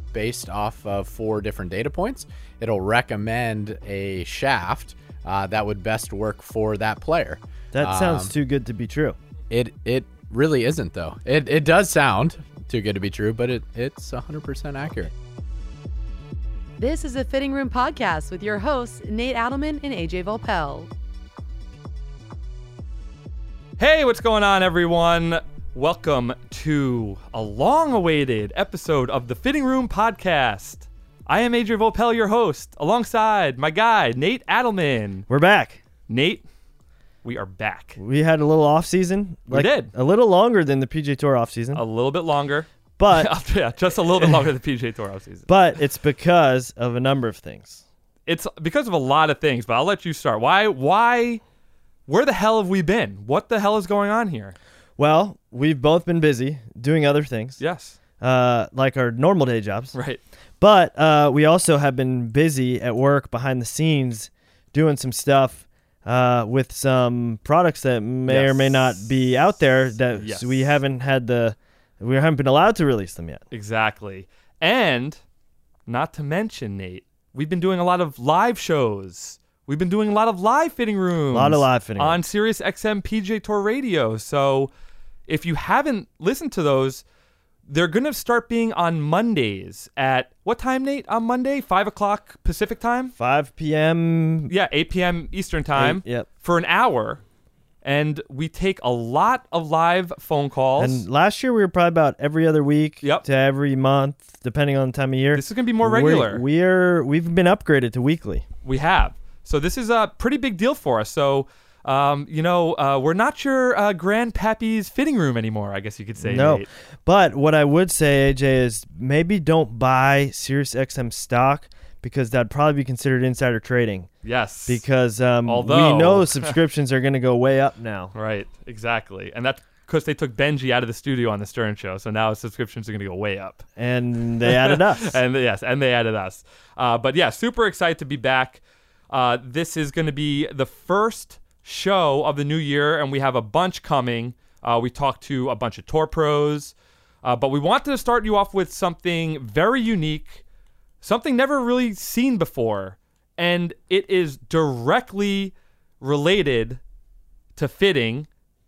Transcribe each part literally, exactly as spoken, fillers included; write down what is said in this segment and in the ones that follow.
based off of four different data points. It'll recommend a shaft uh, that would best work for that player. That sounds Um, too good to be true. It it really isn't, though. It it does sound too good to be true, but it it's one hundred percent accurate. This is a Fitting Room podcast with your hosts, Nate Adelman and A J Volpel. Hey, what's going on, everyone? Welcome to a long-awaited episode of the Fitting Room podcast. I am A J Volpel, your host, alongside my guy, Nate Adelman. We're back. Nate, we are back. We had a little off season. We did. A little longer than the P G A Tour off season. A little bit longer. But yeah, just a little bit longer than the P G A Tour off season. but it's because of a number of things. It's because of a lot of things, but I'll let you start. Why, why, where the hell have we been? What the hell is going on here? Well, we've both been busy doing other things. Yes. Uh, like our normal day jobs. Right. But uh, we also have been busy at work behind the scenes doing some stuff uh, with some products that may Yes. or may not be out there that Yes. we haven't had the we haven't been allowed to release them yet. Exactly. And not to mention, Nate, we've been doing a lot of live shows. We've been doing a lot of live fitting rooms. A lot of live fitting on rooms. Sirius X M P G A Tour Radio. So if you haven't listened to those, they're going to start being on Mondays at what time, Nate? On Monday? five o'clock Pacific time? five p.m. Yeah, eight p.m. Eastern time Eight, yep. for an hour. And we take a lot of live phone calls. And last year we were probably about every other week Yep. to every month, depending on the time of year. This is going to be more regular. We're, we're we've been upgraded to weekly. We have. So this is a pretty big deal for us. So, um, you know, uh, we're not your uh, grandpappy's fitting room anymore, I guess you could say. No, Nate. but what I would say, A J, is maybe don't buy Sirius X M stock because that'd probably be considered insider trading. Yes. Because um, Although- we know subscriptions are going to go way up now. Right, exactly. And that's because they took Benji out of the studio on the Stern Show. So now subscriptions are going to go way up. And they added us. and yes, and they added us. Uh, but yeah, super excited to be back. Uh, this is going to be the first show of the new year, and we have a bunch coming. Uh, we talked to a bunch of tour pros, uh, but we wanted to start you off with something very unique, something never really seen before, and it is directly related to fitting,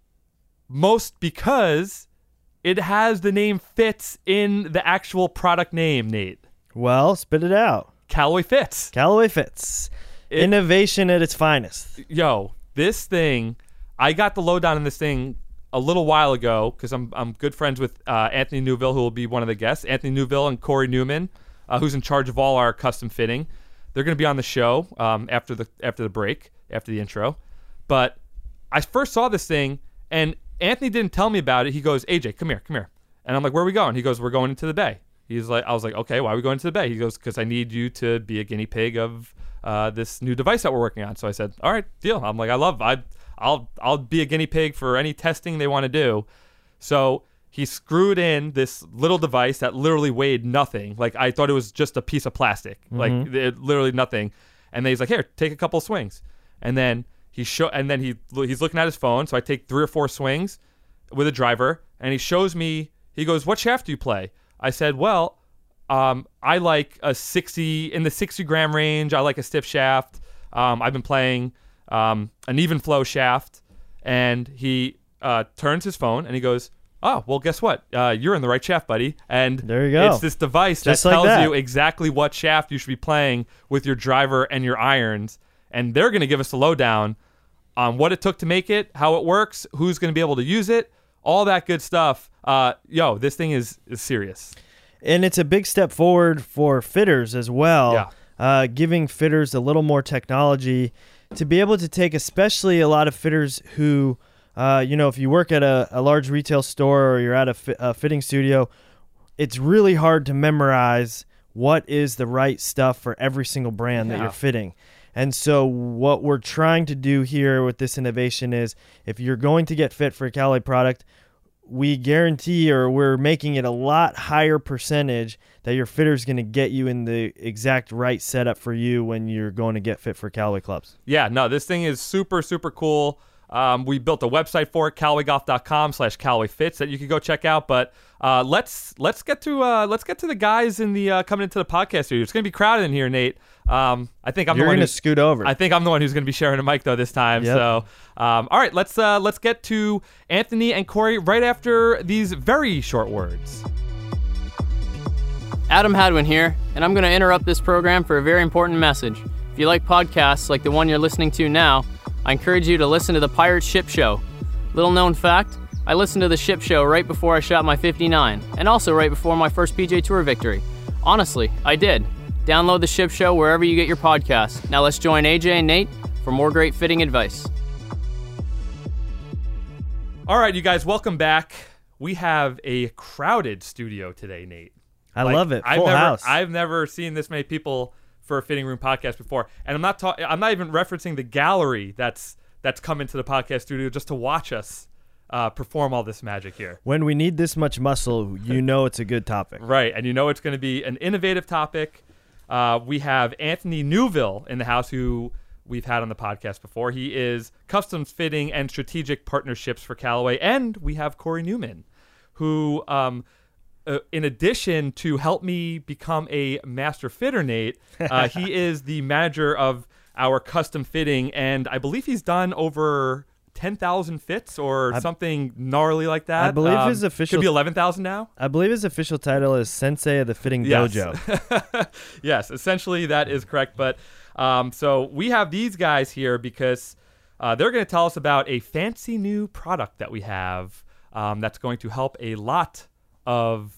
most because it has the name Fits in the actual product name, Nate. Well, spit it out. Callaway Fits. Callaway Fits. It- Innovation at its finest. Yo, this thing, I got the lowdown on this thing a little while ago because I'm I'm good friends with uh, Anthony Newville, who will be one of the guests. Anthony Newville and Corey Newman, uh, who's in charge of all our custom fitting. They're going to be on the show um, after the after the break, after the intro. But I first saw this thing, and Anthony didn't tell me about it. He goes, A J, come here, come here. And I'm like, where are we going? He goes, we're going into the Bay. He's like, I was like, okay, why are we going to the Bay? He goes, because I need you to be a guinea pig of uh, this new device that we're working on. So I said, all right, deal. I'm like, I love, I, I'll, I'll be a guinea pig for any testing they want to do. So he screwed in this little device that literally weighed nothing. Like I thought it was just a piece of plastic, Mm-hmm. like it, literally nothing. And then he's like, here, take a couple swings. And then he show, and then he he's looking at his phone. So I take three or four swings with a driver, and he shows me. He goes, "What shaft do you play?" I said, "Well, um, I like a sixty in the sixty gram range. I like a stiff shaft. Um, I've been playing um, an even flow shaft." And he uh, turns his phone and he goes, "Oh, well, guess what? Uh, you're in the right shaft, buddy." And There you go. It's this device Just that like tells that. you exactly what shaft you should be playing with your driver and your irons. And they're going to give us the lowdown on what it took to make it, how it works, who's going to be able to use it, all that good stuff. Uh, yo, this thing is, is serious. And it's a big step forward for fitters as well, Yeah. uh, giving fitters a little more technology to be able to take, especially a lot of fitters who, uh, you know, if you work at a, a large retail store or you're at a, fi- a fitting studio, it's really hard to memorize what is the right stuff for every single brand that Yeah. you're fitting. And so what we're trying to do here with this innovation is if you're going to get fit for a Callaway product, we guarantee or we're making it a lot higher percentage that your fitter is going to get you in the exact right setup for you when you're going to get fit for Callaway clubs. Yeah, no, this thing is super, super cool. Um, we built a website for it, Callaway Golf dot com slash Callaway Fits that you can go check out. But uh, let's let's get to uh, let's get to the guys in the uh, coming into the podcast studio. It's gonna be crowded in here, Nate. Um, I think I'm You're the one gonna who's, scoot over. I think I'm the one who's gonna be sharing a mic though this time. Yep. So um, all right, let's uh, let's get to Anthony and Corey right after these very short words. Adam Hadwin here, and I'm going to interrupt this program for a very important message. If you like podcasts like the one you're listening to now, I encourage you to listen to the Pirate Ship Show. Little known fact, I listened to the Ship Show right before I shot my fifty-nine, and also right before my first P G A Tour victory. Honestly, I did. Download the Ship Show wherever you get your podcasts. Now let's join A J and Nate for more great fitting advice. All right, you guys, welcome back. We have a crowded studio today, Nate. I Like, love it. I've Full never, house. I've never seen this many people for a Fitting Room podcast before, and I'm not talking. I'm not even referencing the gallery that's that's come into the podcast studio just to watch us uh, perform all this magic here. When we need this much muscle, you know it's a good topic. Right, and you know it's going to be an innovative topic. Uh, we have Anthony Newville in the house, who we've had on the podcast before. He is customs fitting and strategic partnerships for Callaway, and we have Corey Newman, who. Um, Uh, in addition to help me become a master fitter, Nate, uh, he is the manager of our custom fitting, and I believe he's done over ten thousand fits or I, something gnarly like that. I believe um, his official could be eleven thousand now. I believe his official title is Sensei of the Fitting Yes. Dojo. Yes, essentially that is correct. But um, so we have these guys here because uh, they're going to tell us about a fancy new product that we have um, that's going to help a lot of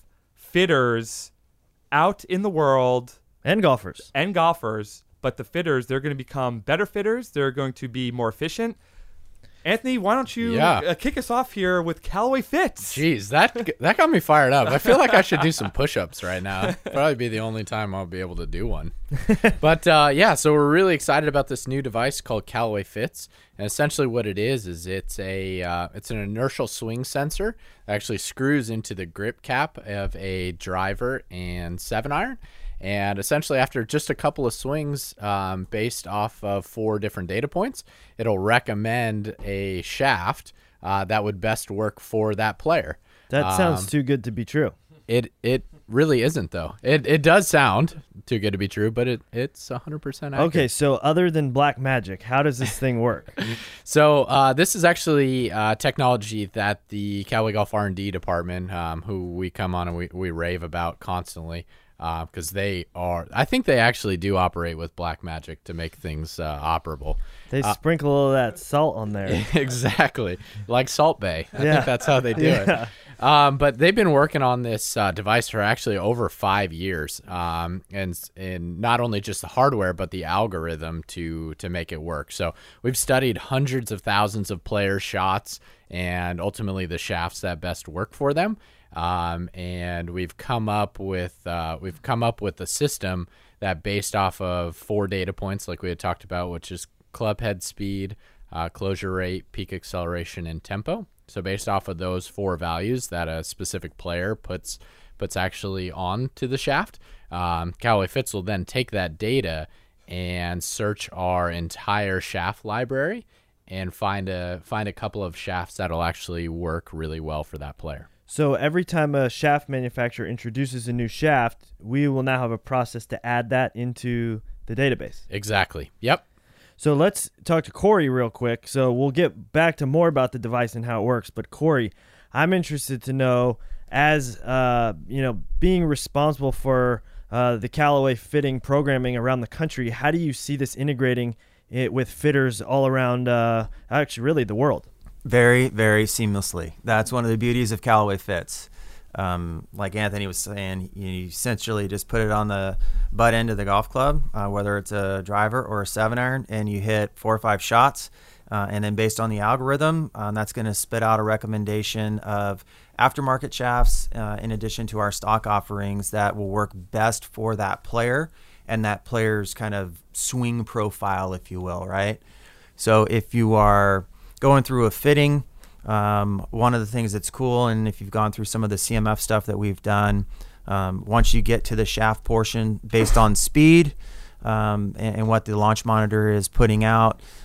fitters out in the world And golfers. and golfers, but the fitters, they're going to become better fitters. They're going to be more efficient. Anthony, why don't you Yeah. uh, kick us off here with Callaway Fits? Jeez, that that got me fired up. I feel like I should do some push-ups right now. Probably be the only time I'll be able to do one. But uh, yeah, so we're really excited about this new device called Callaway Fits, and essentially what it is is it's a uh, it's an inertial swing sensor that actually screws into the grip cap of a driver and seven iron. And essentially, after just a couple of swings um, based off of four different data points, it'll recommend a shaft uh, that would best work for that player. That sounds Um, too good to be true. It it really isn't, though. It it does sound too good to be true, but it it's one hundred percent accurate. Okay, so other than black magic, how does this thing work? So uh, this is actually uh, technology that the Callaway Golf R and D department, um, who we come on and we, we rave about constantly, because uh, they are, I think they actually do operate with black magic to make things uh, operable. They Uh, sprinkle all of that salt on there. Exactly, like Salt Bay. I Yeah. think that's how they do Yeah. it. Um, but they've been working on this uh, device for actually over five years, um, and and not only just the hardware but the algorithm to to make it work. So we've studied hundreds of thousands of players' shots and ultimately the shafts that best work for them. Um, and we've come up with uh, we've come up with a system that, based off of four data points, like we had talked about, which is club head speed, uh, closure rate, peak acceleration, and tempo. So based off of those four values that a specific player puts puts actually on to the shaft, um, Callaway Fits will then take that data and search our entire shaft library and find a find a couple of shafts that'll actually work really well for that player. So every time a shaft manufacturer introduces a new shaft, we will now have a process to add that into the database. Exactly. Yep. So let's talk to Corey real quick. So we'll get back to more about the device and how it works. But Corey, I'm interested to know, as uh, you know, being responsible for uh, the Callaway fitting programming around the country, how do you see this integrating it with fitters all around, uh, actually, really the world? Very, very seamlessly. That's one of the beauties of Callaway Fits. Um, like Anthony was saying, you essentially just put it on the butt end of the golf club, uh, whether it's a driver or a seven iron, and you hit four or five shots. Uh, and then based on the algorithm, um, that's going to spit out a recommendation of aftermarket shafts uh, in addition to our stock offerings that will work best for that player and that player's kind of swing profile, if you will, right? So if you are going through a fitting, Um, one of the things that's cool, and if you've gone through some of the C M F stuff that we've done, um, once you get to the shaft portion based on speed um, and, and what the launch monitor is putting out,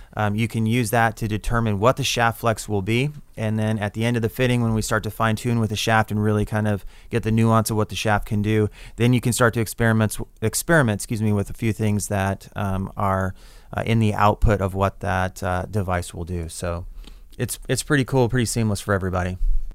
Um, you can use that to determine what the shaft flex will be. And then at the end of the fitting, when we start to fine tune with the shaft and really kind of get the nuance of what the shaft can do, then you can start to experiment, experiment excuse me, with a few things that um, are uh, in the output of what that uh, device will do. So it's it's pretty cool, pretty seamless for everybody.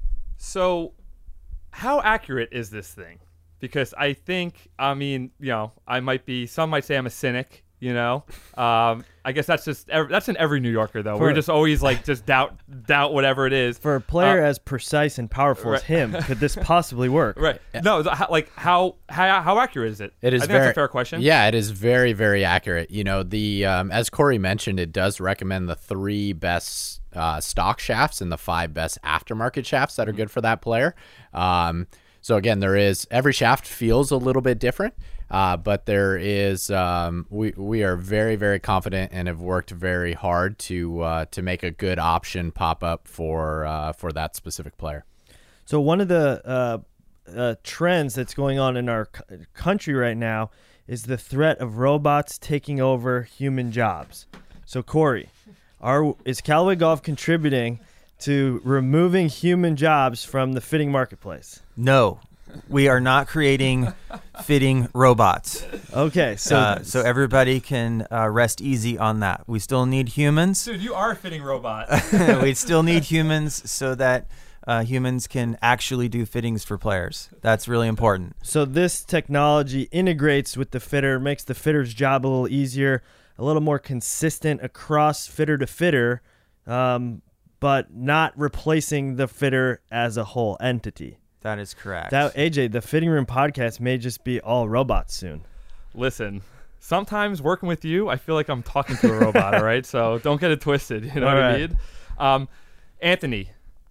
So how accurate is this thing? Because I think, I mean, you know, I might be, some might say I'm a cynic, you know. Um, I guess that's just, that's in every New Yorker, though. For, We're just always like, just doubt, doubt whatever it is. For a player uh, as precise and powerful right. as him, could this possibly work? Right. No, the, how, like, how, how how accurate is it? It is I think very, that's a fair question. Yeah, it is very, very accurate. You know, the um, as Corey mentioned, it does recommend the three best uh, stock shafts and the five best aftermarket shafts that are good for that player. Um, so again, there is, every shaft feels a little bit different. Uh, but there is, um, we we are very, very confident and have worked very hard to uh, to make a good option pop up for uh, for that specific player. So one of the uh, uh, trends that's going on in our c- country right now is the threat of robots taking over human jobs. So Corey, are is Callaway Golf contributing to removing human jobs from the fitting marketplace? No. We are not creating fitting robots. Okay, so uh, so everybody can uh, rest easy on that. We still need humans. Dude, you are a fitting robot. We still need humans so that uh, humans can actually do fittings for players. That's really important. So this technology integrates with the fitter, makes the fitter's job a little easier, a little more consistent across fitter to fitter, um, but not replacing the fitter as a whole entity. That is correct. That A J, the Fitting Room podcast may just be all robots soon. Listen, sometimes working with you, I feel like I'm talking to a robot, all right? So don't get it twisted, you know all what right. I mean? Um, Anthony,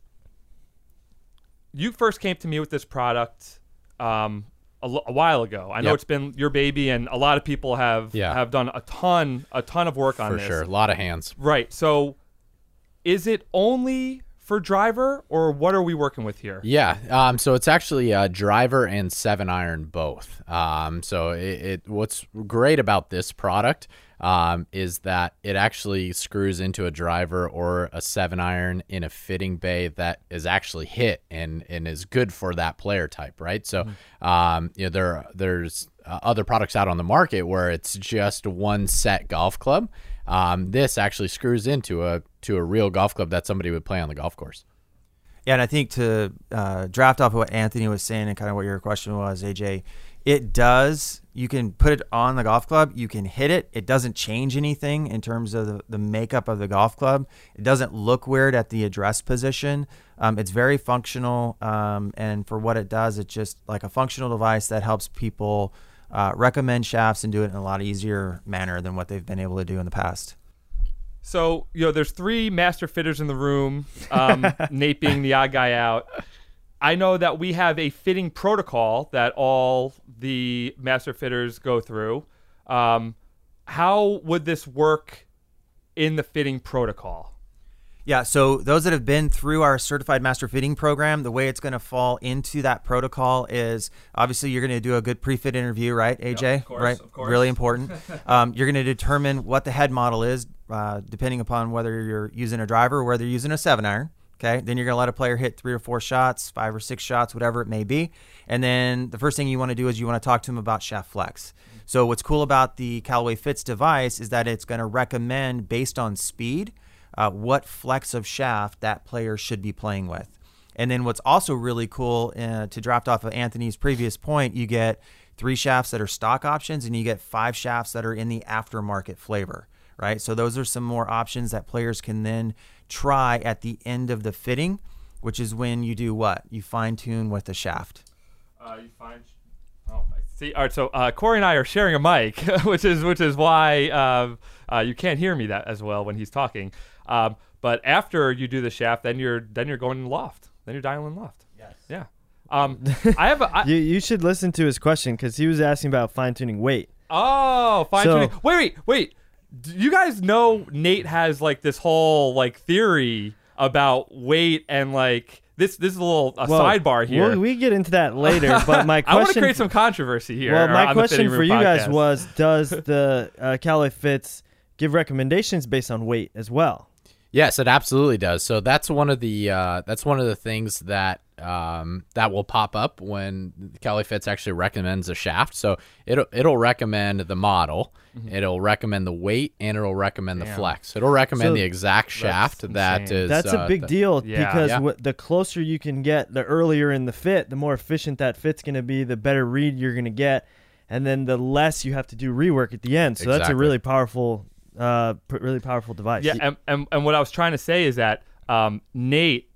you first came to me with this product um, a, l- a while ago. I know Yep. it's been your baby, and a lot of people have Yeah. have done a ton, a ton of work on For this. sure, a lot of hands. Right. So is it only for driver, or what are we working with here? Yeah, um, so it's actually a driver and seven iron both. Um, so it, it what's great about this product um, is that it actually screws into a driver or a seven iron in a fitting bay that is actually hit and and is good for that player type, right? So mm-hmm. um, you know there there's uh, other products out on the market where it's just one set golf club. Um, this actually screws into a to a real golf club that somebody would play on the golf course. Yeah, and I think to uh, draft off of what Anthony was saying and kind of what your question was, A J, it does, you can put it on the golf club, you can hit it. It doesn't change anything in terms of the, the makeup of the golf club. It doesn't look weird at the address position. Um, it's very functional, um, and for what it does, it's just like a functional device that helps people uh, recommend shafts and do it in a lot easier manner than what they've been able to do in the past. So, you know, there's three master fitters in the room, um, Nate being the odd guy out. I know that we have a fitting protocol that all the master fitters go through. Um, how would this work in the fitting protocol? Yeah, so those that have been through our Certified Master Fitting program, the way it's going to fall into that protocol is obviously you're going to do a good pre-fit interview, right, A J? Yep, of course, right, of course. Really important. um, you're going to determine what the head model is, uh, depending upon whether you're using a driver or whether you're using a seven iron. Okay, then you're going to let a player hit three or four shots, five or six shots, whatever it may be. And then the first thing you want to do is you want to talk to them about shaft flex. So what's cool about the Callaway Fits device is that it's going to recommend based on speed uh, what flex of shaft that player should be playing with. And then what's also really cool uh, to draft off of Anthony's previous point, you get three shafts that are stock options and you get five shafts that are in the aftermarket flavor, right? So those are some more options that players can then try at the end of the fitting, which is when you do what? You fine tune with the shaft. Uh, you find. Oh, I see. All right, so uh, Corey and I are sharing a mic, which is which is why uh, uh, you can't hear me that as well when he's talking. Um, but after you do the shaft, then you're then you're going loft. Then you're dialing loft. Yes. Yeah. Um, I have a. I, You you should listen to his question because he was asking about fine tuning weight. oh, fine So- tuning. Wait, wait, wait. Do you guys know Nate has like this whole like theory about weight and like this? This is a little a Well, sidebar here. We'll, we get into that later, but my I want to question. create some controversy here. well, my on the question Fitting for Room you guys podcast. was: does the uh, Callaway Fits give recommendations based on weight as well. Yes, it absolutely does. So that's one of the uh, that's one of the things that um, that will pop up when Callaway Fits actually recommends a shaft. So it'll it'll recommend the model, mm-hmm. it'll recommend the weight, and it'll recommend Damn. the flex. It'll recommend So the exact shaft that insane. is. That's uh, a big the- deal Yeah. because Yeah. wh- the closer you can get, the earlier in the fit, the more efficient that fit's going to be, the better read you're going to get, and then the less you have to do rework at the end. So that's a Exactly. really powerful, uh, pr- really powerful device. Yeah, and, and, and what I was trying to say is that um, Nate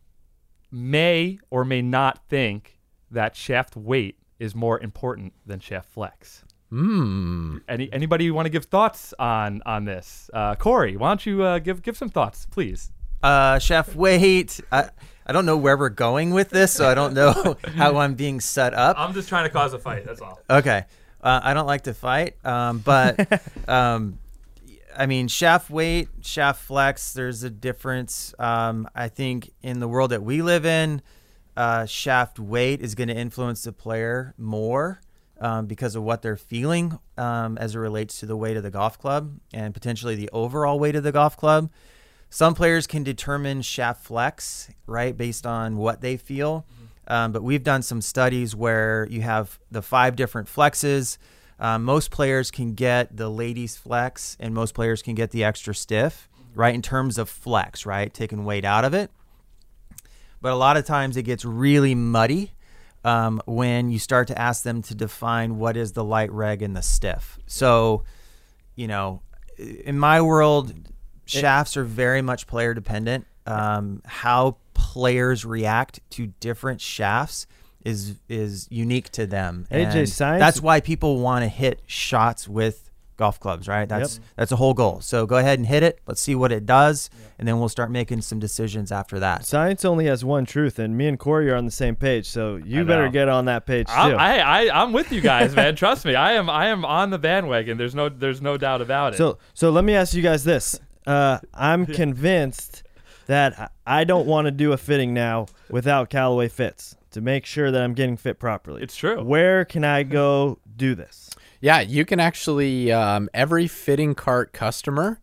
may or may not think that shaft weight is more important than shaft flex. Hmm. Any anybody want to give thoughts on on this? Uh, Corey, why don't you uh, give give some thoughts, please? Uh, chef, wait. I, I don't know where we're going with this, so I don't know how I'm being set up. I'm just trying to cause a fight. That's all. Okay. Uh, I don't like to fight, um, but um, I mean, shaft weight, shaft flex, there's a difference. Um, I think in the world that we live in, uh, shaft weight is going to influence the player more um, because of what they're feeling um, as it relates to the weight of the golf club and potentially the overall weight of the golf club. Some players can determine shaft flex, right, based on what they feel. Um, but we've done some studies where you have the five different flexes. Um, most players can get the ladies flex, and most players can get the extra stiff, right, in terms of flex, right, taking weight out of it. But a lot of times it gets really muddy um, when you start to ask them to define what is the light reg and the stiff. So, you know, in my world, shafts are very much player dependent. Um, how players react to different shafts is is unique to them. A J, And science- that's why people want to hit shots with golf clubs, right? That's Yep. that's a whole goal. So go ahead and hit it. Let's see what it does, and then we'll start making some decisions after that. Science only has one truth, and me and Corey are on the same page, so you I better know. get on that page too. I'm, I, I, I'm with you guys, man. Trust me, I am. I am on the bandwagon. There's no, there's no doubt about it. So, so let me ask you guys this: uh, I'm convinced that I don't want to do a fitting now without Callaway Fits to make sure that I'm getting fit properly. It's true. Where can I go do this? Yeah, you can actually, um, every fitting cart customer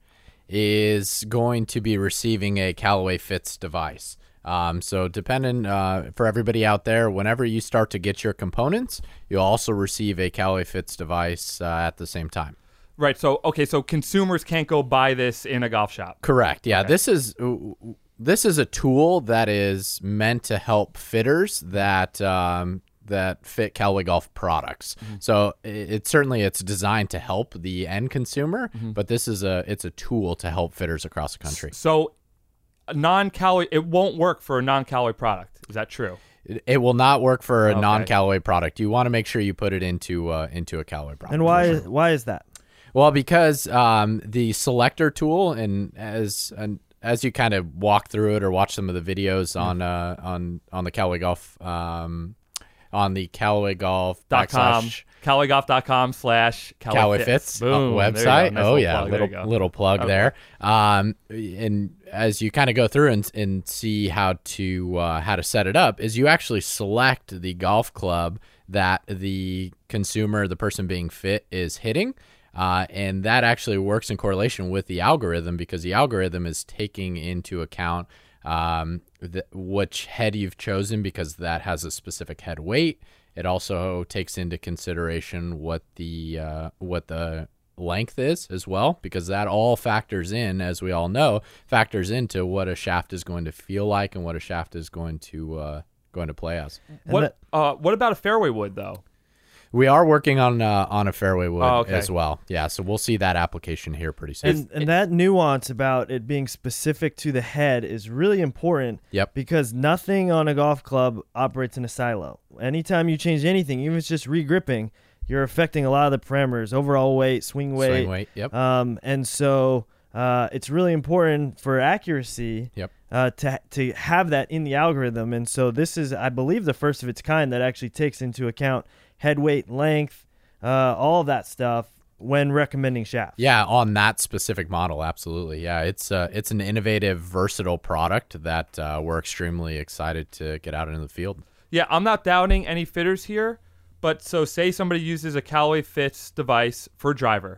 is going to be receiving a Callaway Fits device. Um, so depending, uh, for everybody out there, whenever you start to get your components, you'll also receive a Callaway Fits device uh, at the same time. Right. So okay. So consumers can't go buy this in a golf shop. Correct. Yeah, this is this is a tool that is meant to help fitters that um, that fit Callaway Golf products. Mm-hmm. So it, it certainly it's designed to help the end consumer, Mm-hmm. but this is a it's a tool to help fitters across the country. So a non-Callaway, it won't work for a non-Callaway product. Is that true? It, it will not work for a Okay. non-Callaway product. You want to make sure you put it into uh, into a Callaway product. And why? Why is that? Well, because um, the selector tool, and as and as you kind of walk through it or watch some of the videos on uh, on on the Callaway Golf um, on the Callaway Golf Dot com, backslash Callaway Golf dot com slash Callaway Fits uh, Boom. There you go. website. Nice Oh little yeah, plug. There little you go. little plug Okay. there. Um, and as you kind of go through and and see how to uh, how to set it up, is you actually select the golf club that the consumer, the person being fit, is hitting. Uh, and that actually works in correlation with the algorithm because the algorithm is taking into account um, the, which head you've chosen because that has a specific head weight. It also takes into consideration what the uh, what the length is as well because that all factors in, as we all know, factors into what a shaft is going to feel like and what a shaft is going to uh, going to play as. What uh, what about a fairway wood though? We are working on uh, on a fairway wood Oh, okay. as well. Yeah, so we'll see that application here pretty soon. And, and that nuance about it being specific to the head is really important. Yep. Because nothing on a golf club operates in a silo. Anytime you change anything, even if it's just re-gripping, you're affecting a lot of the parameters: overall weight, swing weight. Swing weight, yep. Um, and so uh, it's really important for accuracy. Yep. Uh, to to have that in the algorithm. And so this is, I believe, the first of its kind that actually takes into account head weight, length, uh, all of that stuff when recommending shafts. Yeah, on that specific model, absolutely. Yeah, it's uh, it's an innovative, versatile product that uh, we're extremely excited to get out into the field. Yeah, I'm not doubting any fitters here, but so say somebody uses a Callaway Fits device for driver,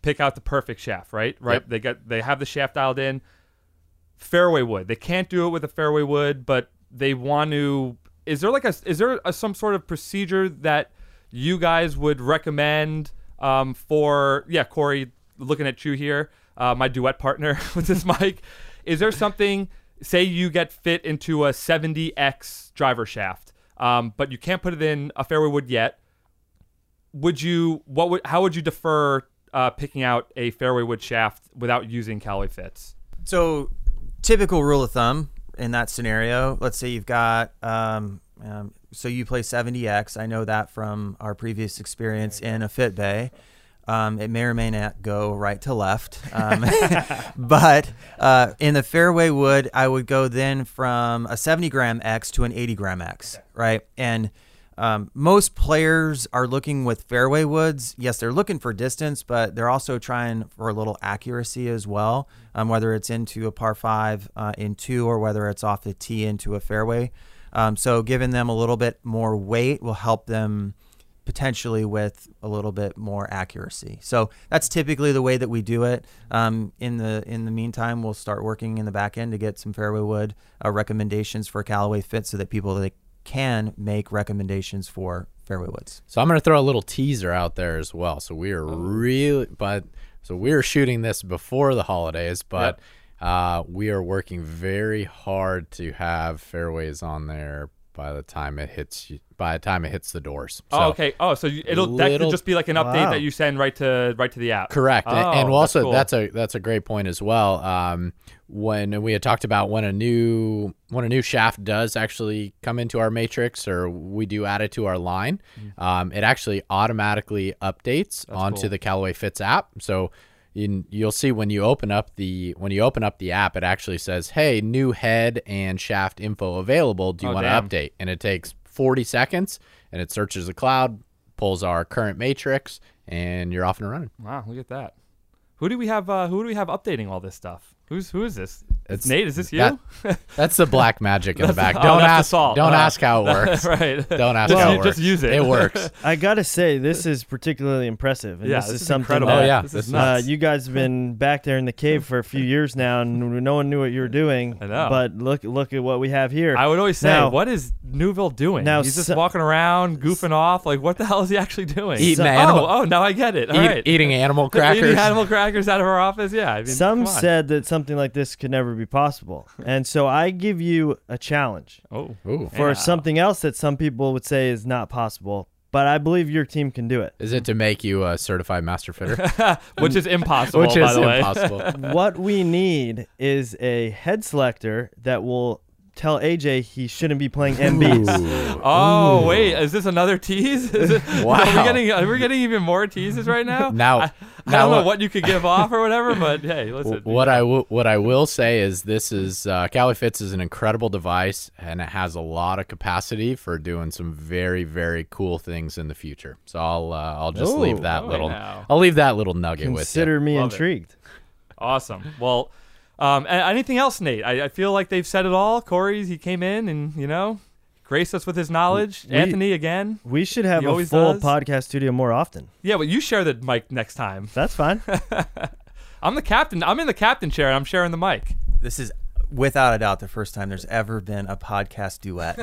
pick out the perfect shaft, right? Right. Yep. They got they have the shaft dialed in. Fairway wood. They can't do it with a fairway wood, but they want to. Is there like a is there a, some sort of procedure that you guys would recommend um, for? Yeah, Corey, looking at you here, uh, my duet partner with this mic. Is there something? Say you get fit into a seventy X driver shaft, um, but you can't put it in a fairway wood yet. Would you? What would? How would you defer uh, picking out a fairway wood shaft without using Callaway Fits? So, typical rule of thumb in that scenario, let's say you've got, um, um, so you play seventy X. I know that from our previous experience in a Fit Bay. Um, it may or may not go right to left. Um, but uh, in the fairway wood, I would go then from a seventy gram X to an eighty gram X, right? And um, most players are looking with fairway woods. Yes, they're looking for distance, but they're also trying for a little accuracy as well, um, whether it's into a par five uh, in two or whether it's off the tee into a fairway. Um, so giving them a little bit more weight will help them potentially with a little bit more accuracy. So that's typically the way that we do it. Um, in the in the meantime, we'll start working in the back end to get some fairway wood uh, recommendations for Callaway Fit so that people they can make recommendations for fairway woods. So I'm going to throw a little teaser out there as well. So we are really, but so we are shooting this before the holidays, but yep. uh, we are working very hard to have fairways on there by the time it hits you, by the time it hits the doors. So oh, okay. Oh, so you, it'll that little, could just be like an update wow. that you send right to right to the app. Correct. Oh, and, and also that's, cool. that's a that's a great point as well. Um, when we had talked about when a new when a new shaft does actually come into our matrix or we do add it to our line, mm-hmm. um, it actually automatically updates that's onto cool. the Callaway Fits app. So In, you'll see when you open up the when you open up the app, it actually says, "Hey, new head and shaft info available. Do you oh, want to update?" And it takes forty seconds, and it searches the cloud, pulls our current matrix, and you're off and running. Wow, look at that. Who do we have? Uh, who do we have updating all this stuff? Who's who is this? It's Nate. Is this you? That, that's the black magic in the back. oh, Don't that's the ask. salt. Don't Uh, ask how it works. right. Don't ask just, how it you- works. just use it. It works. I gotta say, this is particularly impressive. And Yeah, this, this is, is something incredible. that Oh, yeah. This This is is- uh, nuts. you guys have been back there in the cave for a few years now, and no one knew what you were doing. I know. But look, look at what we have here. I would always say, Now- what is Newville doing? Now He's just so- walking around, goofing off. Like, what the hell is he actually doing? Eating oh, animal- oh, now I get it. All Eat- right. Eating animal crackers. Eating animal crackers out of our office. Yeah. I mean, Some come on. said that something like this could never be possible, and so I give you a challenge Oh. Ooh. for Yeah. something else that some people would say is not possible. But I believe your team can do it. Is it to make you a certified master fitter? Which is impossible, Which by is the way. impossible. What we need is a head selector that will tell A J he shouldn't be playing M Bs. Oh Ooh. wait, is this another tease? Is it, Wow. Are we getting are we getting even more teases right now? Now- I, I now don't know what- what you could give off or whatever, but hey, listen. What I w- what I will say is this is uh, Callaway Fits is an incredible device, and it has a lot of capacity for doing some very very cool things in the future. So I'll uh, I'll just Ooh. leave that Oh, little now. I'll leave that little nugget Consider me Love it. intrigued. Awesome. Well, um, a- anything else, Nate? I, I feel like they've said it all. Corey's he came in and you know graced us with his knowledge. We- Anthony again. We should have He a always full does. podcast studio more often. Yeah, but you share the mic next time. That's fine. I'm the captain. I'm in the captain chair. and I'm sharing the mic. This is without a doubt the first time there's ever been a podcast duet.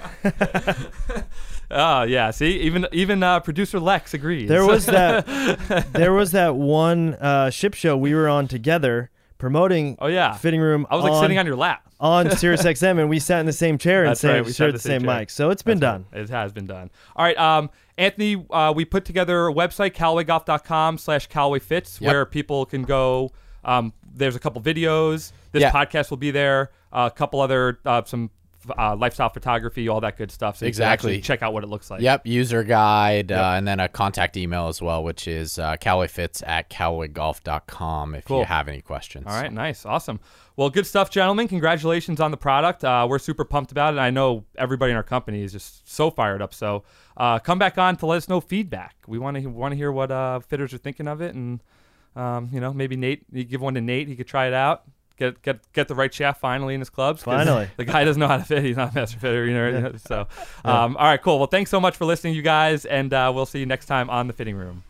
Oh yeah. See, even even uh, producer Lex agrees. There was that. There was that one uh, ship show we were on together promoting. Oh, yeah. Fitting Room. I was like on, sitting on your lap. on Sirius X M, and we sat in the same chair and That's same, right. We shared sat the same, chair. mic. So it's been That's done. right. It has been done. All right, um, Anthony, uh, we put together a website, callaway golf dot com slash Callaway Fits, Yep. where people can go. Um, there's a couple videos. This Yeah. podcast will be there. Uh, a couple other uh, some uh, lifestyle photography, all that good stuff. So you can Exactly. actually check out what it looks like. Yep, user guide, Yep. uh, and then a contact email as well, which is uh, callawayfits at callaway golf dot com if Cool. you have any questions. All right, nice, awesome. Well, good stuff, gentlemen. Congratulations on the product. Uh, we're super pumped about it. I know everybody in our company is just so fired up. So uh, come back on to let us know feedback. We want to want to hear what uh, fitters are thinking of it, and um, you know, maybe Nate, you give one to Nate. He could try it out. Get get get the right shaft finally in his clubs. 'cause Finally. the guy doesn't know how to fit. He's not a master fitter, you know. So, um, all right, cool. Well, thanks so much for listening, you guys, and uh, we'll see you next time on the Fitting Room.